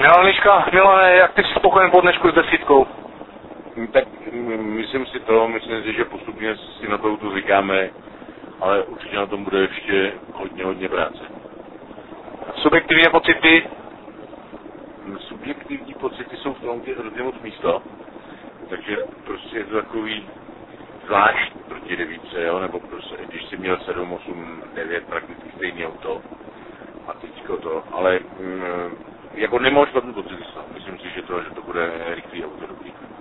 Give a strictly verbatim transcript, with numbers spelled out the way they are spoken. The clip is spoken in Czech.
Milan Liška, Milane, jak ty jsi spokojen po dnešku s desítkou? Tak myslím si to, myslím si, že postupně si na to auto zvykáme, ale určitě na tom bude ještě hodně, hodně práce. Subjektivně pocity? Subjektivní pocity jsou v tom hrozně moc místo, takže prostě je to takový zvlášť proti devítce, jo, nebo prostě, když jsi měl sedm, osm, devět prakticky stejný auto a teďko to, ale mm, jako nemám špatný pocity, myslím si, že to, že to bude rychlý auto dobrý.